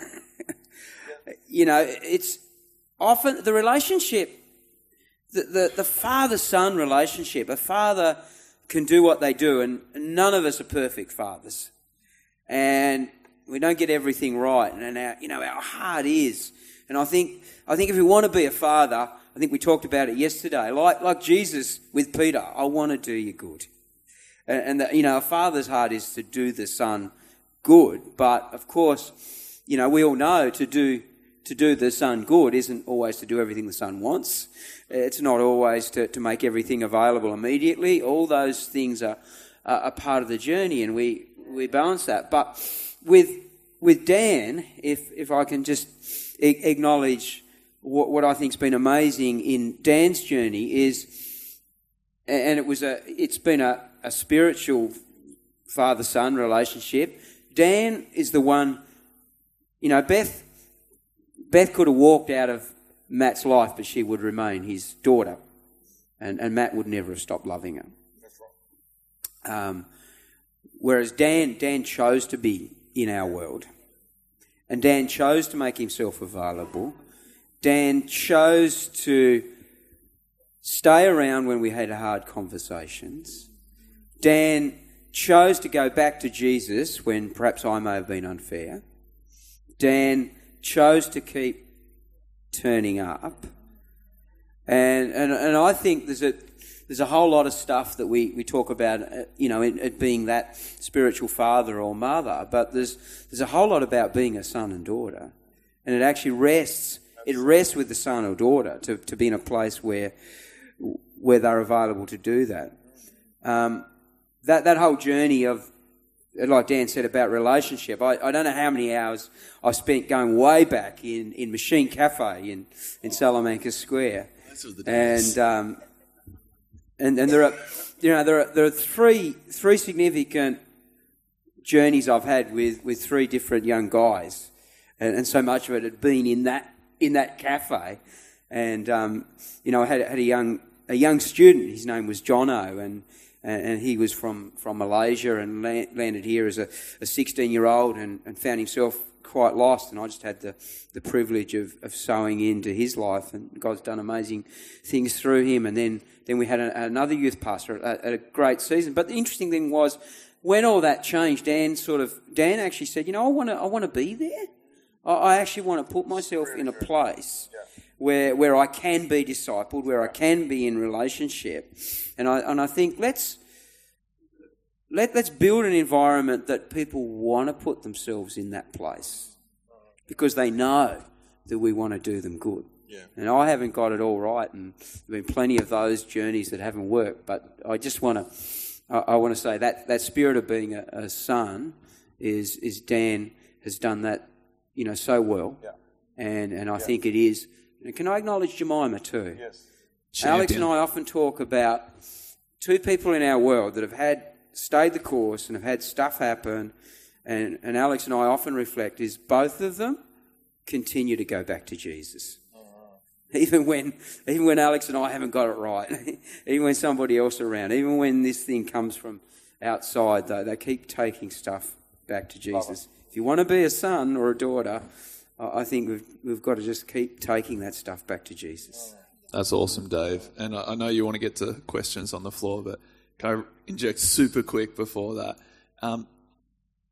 Speaker 5: You know, it's often the relationship, the the, the father-son relationship. A father can do what they do, and none of us are perfect fathers, and we don't get everything right. And our, you know, our heart is. And I think I think if we want to be a father, I think we talked about it yesterday, like like Jesus with Peter, I want to do you good. And, and the, you know, a father's heart is to do the son good, but of course, you know, we all know to do to do the son good isn't always to do everything the son wants. It's not always to, to make everything available immediately. All those things are are, are part of the journey, and we, we balance that. But with with Dan, if if I can just acknowledge what, what I think's been amazing in Dan's journey is, and it was a, it's been a, a spiritual father-son relationship. Dan is the one, you know, Beth, Beth could have walked out of Matt's life, but she would remain his daughter, and, and Matt would never have stopped loving her.
Speaker 2: That's right.
Speaker 5: Um, whereas Dan, Dan chose to be in our world. And Dan chose to make himself available. Dan chose to stay around when we had hard conversations. Dan chose to go back to Jesus when perhaps I may have been unfair. Dan chose to keep turning up. And and, and I think there's a there's a whole lot of stuff that we, we talk about, uh, you know, it, it being that spiritual father or mother, but there's there's a whole lot about being a son and daughter. And it actually rests, it rests with the son or daughter to, to be in a place where where they're available to do that. Um, that that whole journey of, like Dan said about relationship, I, I don't know how many hours I've spent going way back in, in Machine Cafe in, in Salamanca Square. And um, and and there are you know there are there are three three significant journeys I've had with, with three different young guys, and, and so much of it had been in that in that cafe. And um, you know I had had a young a young student. His name was Jono, and and he was from, from Malaysia and landed here as a, a sixteen-year-old and, and found himself quite lost. And I just had the, the privilege of, of sowing into his life, and God's done amazing things through him. And then, then we had a, another youth pastor at, at a great season. But the interesting thing was, when all that changed, Dan sort of Dan actually said, you know, I want to I want to be there. I, I actually want to put myself in a place where where I can be discipled, where I can be in relationship. And I and I think let's let let's build an environment that people want to put themselves in that place because they know that we want to do them good.
Speaker 2: Yeah.
Speaker 5: And I haven't got it all right, and there've been plenty of those journeys that haven't worked. But I just want to I, I want to say that that spirit of being a, a son is is Dan has done that, you know, so well.
Speaker 2: Yeah.
Speaker 5: And and I
Speaker 2: yeah.
Speaker 5: think it is. Can I acknowledge Jemima too?
Speaker 2: Yes.
Speaker 3: Champion.
Speaker 5: Alex and I often talk about two people in our world that have had stayed the course and have had stuff happen, and, and Alex and I often reflect is both of them continue to go back to Jesus. Uh-huh. Even when even when Alex and I haven't got it right, even when somebody else around, even when this thing comes from outside, though, they keep taking stuff back to Jesus. If you want to be a son or a daughter, I think we've we've got to just keep taking that stuff back to Jesus.
Speaker 3: That's awesome, Dave. And I, I know you want to get to questions on the floor, but can I inject super quick before that? Um,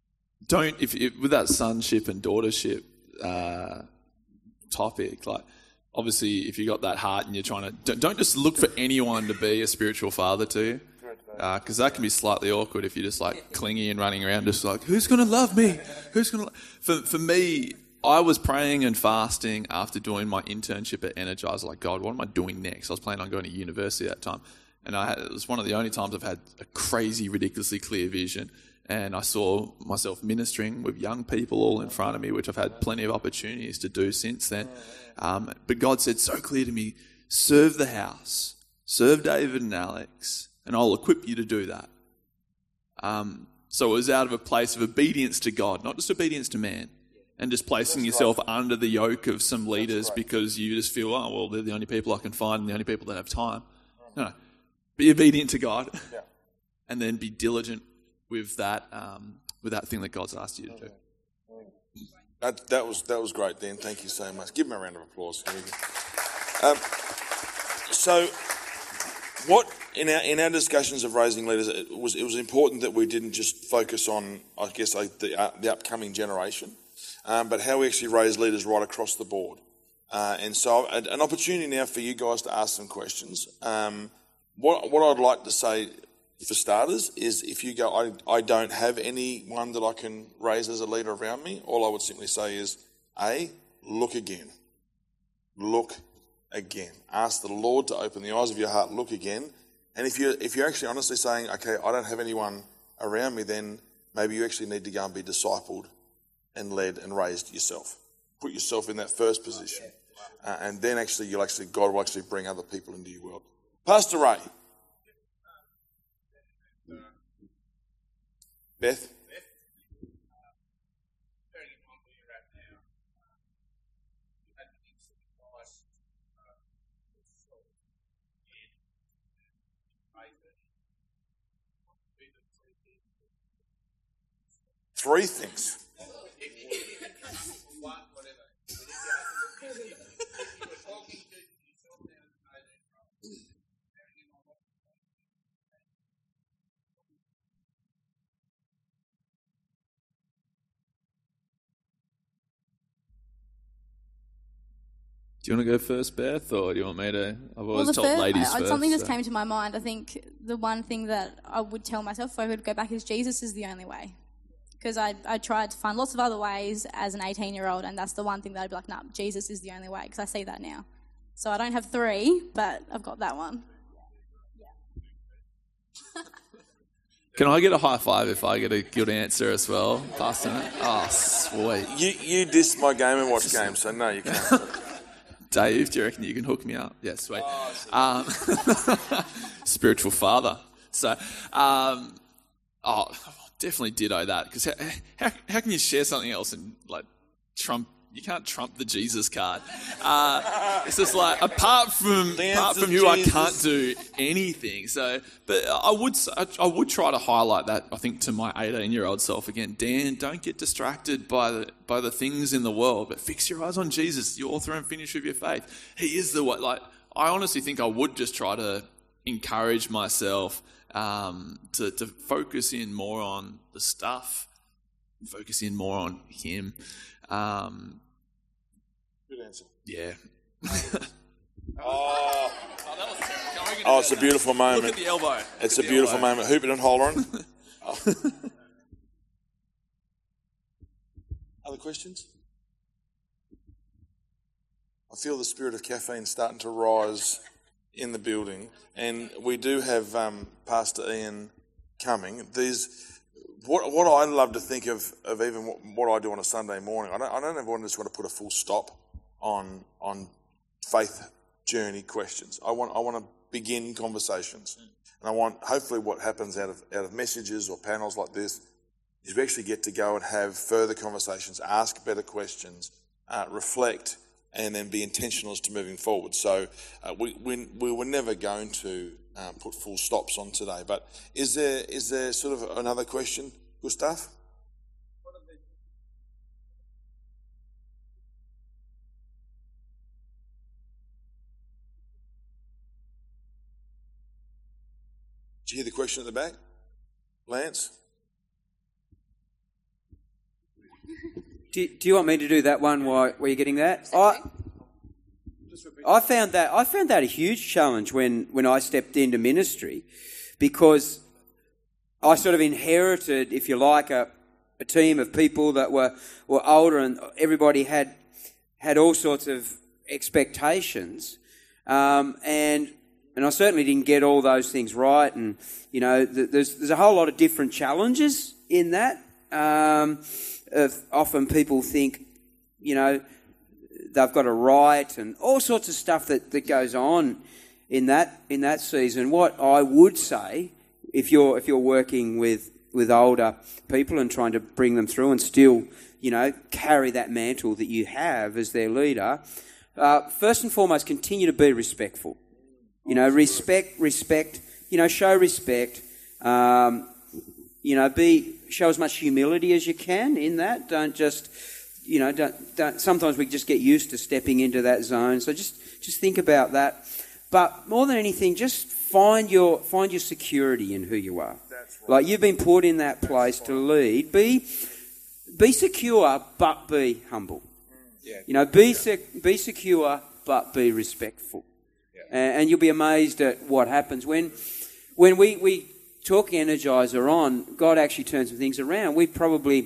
Speaker 3: don't, if, if with that sonship and daughtership uh, topic, like, obviously, if you got that heart and you're trying to, don't, don't just look for anyone to be a spiritual father to you, because uh, that can be slightly awkward if you're just like clingy and running around, just like, who's going to love me? Who's going to? Lo-? For for me, I was praying and fasting after doing my internship at Energize. Like, God, what am I doing next? I was planning on going to university at that time, and I had, it was one of the only times I've had a crazy, ridiculously clear vision. And I saw myself ministering with young people all in front of me, which I've had plenty of opportunities to do since then. Um, but God said so clear to me, serve the house, serve David and Alex, and I'll equip you to do that. Um, so it was out of a place of obedience to God, not just obedience to man, and just placing That's yourself right. under the yoke of some leaders right. because you just feel, oh, well, they're the only people I can find and the only people that have time. No, no. Be obedient to God yeah. and then be diligent with that um, with that thing that God's asked you to do.
Speaker 2: That, that was that was great, Dan. Thank you so much. Give him a round of applause. Um, so, what in our in our discussions of raising leaders, it was it was important that we didn't just focus on, I guess, like the uh, the upcoming generation, um, but how we actually raise leaders right across the board. Uh, and so, an, an opportunity now for you guys to ask some questions. Um, what what I'd like to say, for starters, is if you go, I, I don't have anyone that I can raise as a leader around me, all I would simply say is, A, look again. Look again. Ask the Lord to open the eyes of your heart, look again. And if you're, if you're actually honestly saying, okay, I don't have anyone around me, then maybe you actually need to go and be discipled and led and raised yourself. Put yourself in that first position. Uh, and then actually, you'll actually, God will actually bring other people into your world. Pastor Ray. Beth? Three things.
Speaker 3: Do you want to go first, Beth, or do you want me to? I've always
Speaker 4: well,
Speaker 3: told
Speaker 4: first,
Speaker 3: ladies
Speaker 4: I,
Speaker 3: first.
Speaker 4: Something just
Speaker 3: so.
Speaker 4: came to my mind. I think the one thing that I would tell myself if I could go back is Jesus is the only way. Because I, I tried to find lots of other ways as an eighteen-year-old, and that's the one thing that I'd be like, nah, Jesus is the only way, because I see that now. So I don't have three, but I've got that one.
Speaker 3: Can I get a high five if I get a good answer as well, Pastor? Oh, sweet.
Speaker 2: You you diss my game and watch games, so no, you can't.
Speaker 3: Dave, do you reckon you can hook me up? Yeah, sweet. Um, spiritual father. So, um, oh, definitely ditto that. Because how, how, how can you share something else and like trump? You can't trump the Jesus card. Uh, it's just like apart from apart from you, Jesus. I can't do anything. So, but I would I would try to highlight that. I think to my eighteen-year-old self again, Dan, don't get distracted by the by the things in the world, but fix your eyes on Jesus, the author and finisher of your faith. He is the one. Like I honestly think I would just try to encourage myself um, to to focus in more on the stuff, focus in more on Him. Um,
Speaker 2: Good answer.
Speaker 3: Yeah.
Speaker 2: oh, oh, it's a beautiful moment.
Speaker 3: Look at the elbow.
Speaker 2: It's a beautiful elbow. moment. Hooping and hollering. oh. Other questions? I feel the spirit of caffeine starting to rise in the building, and we do have um, Pastor Ian coming. These. What what I love to think of, of even what, what I do on a Sunday morning, I don't, I don't ever just want to put a full stop on on faith journey questions. I want I want to begin conversations, and I want hopefully what happens out of out of messages or panels like this is we actually get to go and have further conversations, ask better questions, uh, reflect, and then be intentional as to moving forward. So uh, we, we we were never going to uh, put full stops on today. But is there is there sort of another question, Gustav? Did you hear the question at the back, Lance?
Speaker 5: Do, do you want me to do that one while, while you're getting that? I, I found that I found that a huge challenge when, when I stepped into ministry, because I sort of inherited, if you like, a, a team of people that were, were older, and everybody had had all sorts of expectations, um, and and I certainly didn't get all those things right. And you know, th- there's there's a whole lot of different challenges in that. Um, of often people think, you know, they've got a right, and all sorts of stuff that, that goes on in that in that season. What I would say, if you're if you're working with, with older people and trying to bring them through and still, you know, carry that mantle that you have as their leader, uh, first and foremost, continue to be respectful. You know, respect, respect. You know, show respect. Um, you know, be show as much humility as you can in that. Don't just, you know, don't, don't. Sometimes we just get used to stepping into that zone. So just just think about that. But more than anything, just find your find your security in who you are. That's right. Like, you've been put in that place to lead. Be be secure, but be humble. Yeah. You know, be sec- be secure, but be respectful. Yeah. And, and you'll be amazed at what happens when when we we. Talk Energizer on, God actually turned some things around. We probably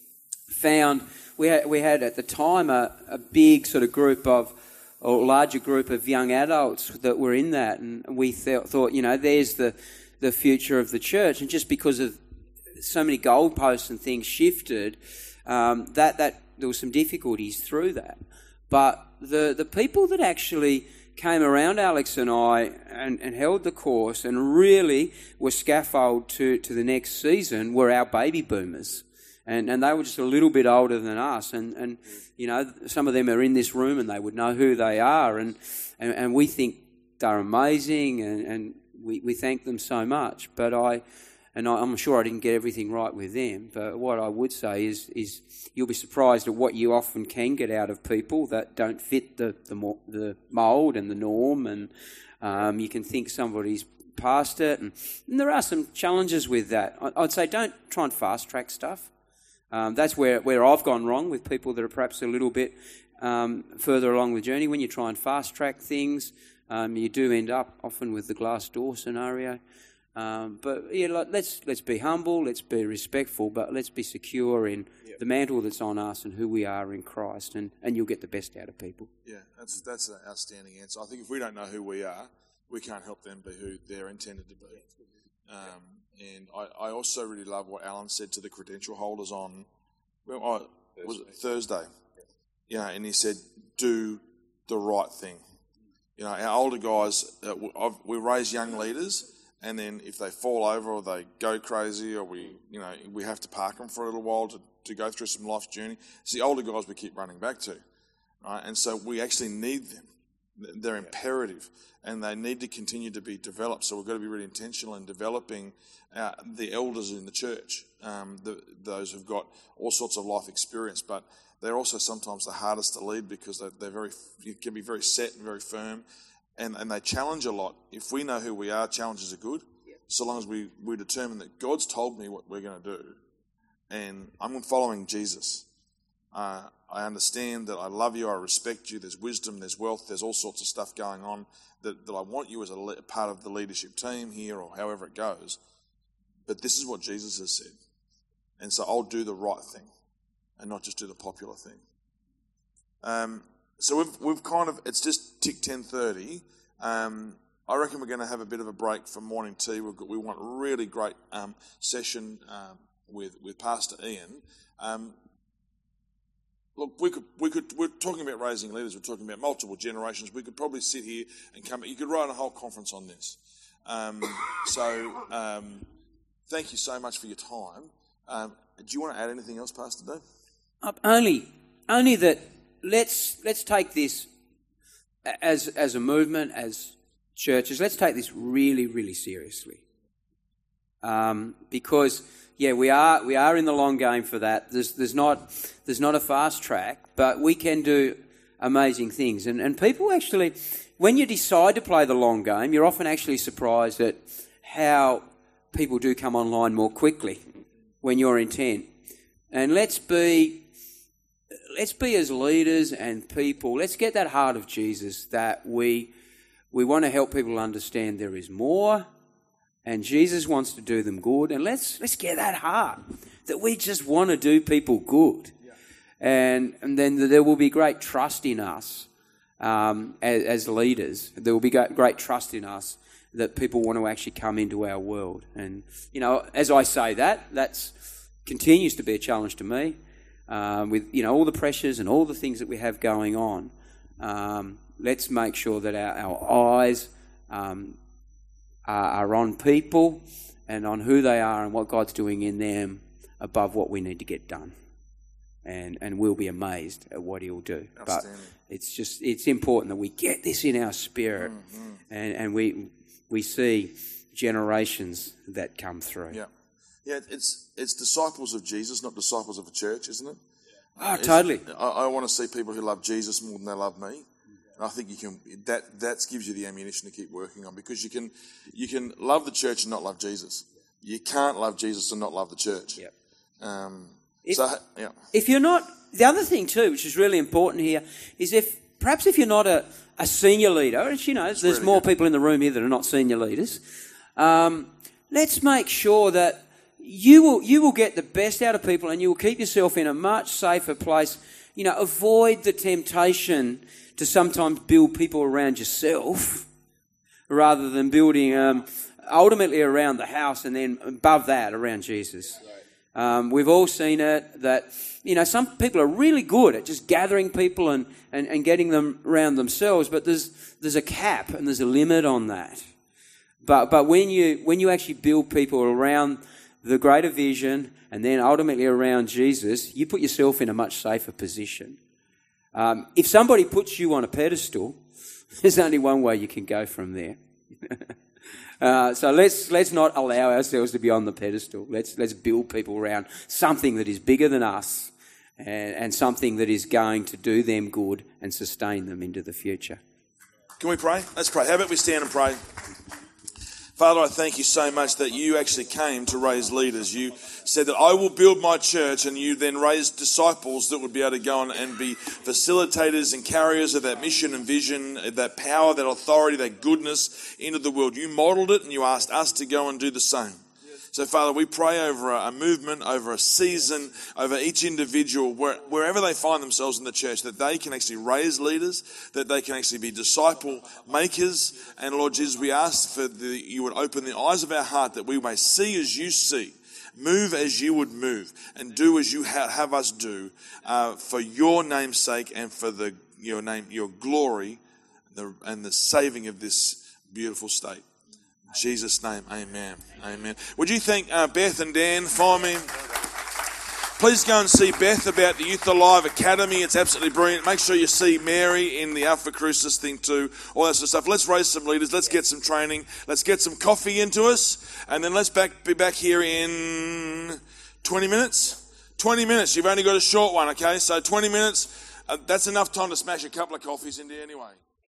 Speaker 5: found, we had, we had at the time a, a big sort of group of, or larger group of young adults that were in that, and we th- thought, you know, there's the, the future of the church. And just because of so many goalposts and things shifted, um, that, that there were some difficulties through that. But the, the people that actually came around Alex and I and, and held the course and really were scaffold to, to the next season were our baby boomers. And and they were just a little bit older than us. And, and you know, some of them are in this room and they would know who they are. And, and, and we think they're amazing, and, and we, we thank them so much. But I, and I, I'm sure I didn't get everything right with them. But what I would say is is you'll be surprised at what you often can get out of people that don't fit the the, mo- the mould and the norm, and um, you can think somebody's past it, and, and there are some challenges with that. I, I'd say don't try and fast track stuff. Um, that's where, where I've gone wrong with people that are perhaps a little bit um, further along the journey. When you try and fast track things, um, you do end up often with the glass door scenario. Um, but yeah, like, let's let's be humble, let's be respectful, but let's be secure in yep. the mantle that's on us and who we are in Christ, and, and you'll get the best out of people.
Speaker 2: Yeah, that's that's an outstanding answer. I think if we don't know who we are, we can't help them be who they're intended to be. Um, and I, I also really love what Alan said to the credential holders on well, I, was it Thursday. Yeah, and he said, "Do the right thing." You know, our older guys, uh, I've, we raise young leaders. And then if they fall over or they go crazy, or we, you know, we have to park them for a little while to, to go through some life's journey. It's the older guys we keep running back to, right? And so we actually need them. They're imperative, and they need to continue to be developed. So we've got to be really intentional in developing uh, the elders in the church, um, the, those who've got all sorts of life experience, but they're also sometimes the hardest to lead because they're, they're very, you can be very set and very firm. And and they challenge a lot. If we know who we are, challenges are good, yeah. so long as we, we determine that God's told me what we're going to do, and I'm following Jesus. Uh, I understand that I love you, I respect you, there's wisdom, there's wealth, there's all sorts of stuff going on that, that I want you as a le- part of the leadership team here, or however it goes. But this is what Jesus has said. And so I'll do the right thing and not just do the popular thing. Um. So we've we've kind of, it's just tick ten thirty. Um, I reckon we're going to have a bit of a break for morning tea. We've got, we want a really great um, session um, with with Pastor Ian. Um, look, we could we could we're talking about raising leaders. We're talking about multiple generations. We could probably sit here and come. You could run a whole conference on this. Um, so um, thank you so much for your time. Um, do you want to add anything else, Pastor Dave?
Speaker 5: Uh, only only that. Let's let's take this as as a movement, as churches. Let's take this really, really seriously, um, because yeah, we are we are in the long game for that. There's there's not there's not a fast track, but we can do amazing things. And and people actually, when you decide to play the long game, you're often actually surprised at how people do come online more quickly when you're intent. And let's be let's be as leaders and people, let's get that heart of Jesus that we we want to help people understand there is more and Jesus wants to do them good. And let's let's get that heart that we just want to do people good. Yeah. And and then there will be great trust in us um, as, as leaders. There will be great trust in us that people want to actually come into our world. And, you know, as I say that, that's continues to be a challenge to me. Um, with, you know, all the pressures and all the things that we have going on. Um, let's make sure that our, our eyes um, are, are on people and on who they are and what God's doing in them above what we need to get done. And and we'll be amazed at what he'll do. But it's just, it's important that we get this in our spirit mm-hmm. and, and we we see generations that come through.
Speaker 2: Yeah. Yeah, it's it's disciples of Jesus, not disciples of a church, isn't it?
Speaker 5: Oh, totally.
Speaker 2: I, I want to see people who love Jesus more than they love me. And I think you can. That that gives you the ammunition to keep working on, because you can you can love the church and not love Jesus. You can't love Jesus and not love the church.
Speaker 5: Yep.
Speaker 2: Um,
Speaker 5: if,
Speaker 2: so yeah.
Speaker 5: If you're not, the other thing too, which is really important here, is if perhaps if you're not a, a senior leader, and you know,
Speaker 2: it's
Speaker 5: there's
Speaker 2: really
Speaker 5: more
Speaker 2: good.
Speaker 5: people in the room here that are not senior leaders. Um, let's make sure that. You will you will get the best out of people, and you will keep yourself in a much safer place. You know, avoid the temptation to sometimes build people around yourself rather than building um, ultimately around the house and then above that around Jesus. Um, we've all seen it that, you know, some people are really good at just gathering people and, and, and getting them around themselves, but there's there's a cap and there's a limit on that. But but when you when you actually build people around the greater vision, and then ultimately around Jesus, you put yourself in a much safer position. Um, if somebody puts you on a pedestal, there's only one way you can go from there. uh, so let's let's not allow ourselves to be on the pedestal. Let's let's build people around something that is bigger than us, and, and something that is going to do them good and sustain them into the future.
Speaker 2: Can we pray? Let's pray. How about we stand and pray? Father, I thank you so much that you actually came to raise leaders. You said that I will build my church, and you then raised disciples that would be able to go on and be facilitators and carriers of that mission and vision, that power, that authority, that goodness into the world. You modelled it, and you asked us to go and do the same. So, Father, we pray over a movement, over a season, over each individual, where, wherever they find themselves in the church, that they can actually raise leaders, that they can actually be disciple makers. And, Lord Jesus, we ask for the, you would open the eyes of our heart that we may see as you see, move as you would move, and do as you ha- have us do, uh, for your name's sake and for the your name, your glory, the, and the saving of this beautiful state. In Jesus' name, amen. Amen. Would you thank uh, Beth and Dan for me? Please go and see Beth about the Youth Alive Academy. It's absolutely brilliant. Make sure you see Mary in the Alpha Crucis thing too. All that sort of stuff. Let's raise some leaders. Let's get some training. Let's get some coffee into us. And then let's back, be back here in twenty minutes. twenty minutes. You've only got a short one, okay? So twenty minutes. Uh, that's enough time to smash a couple of coffees into anyway.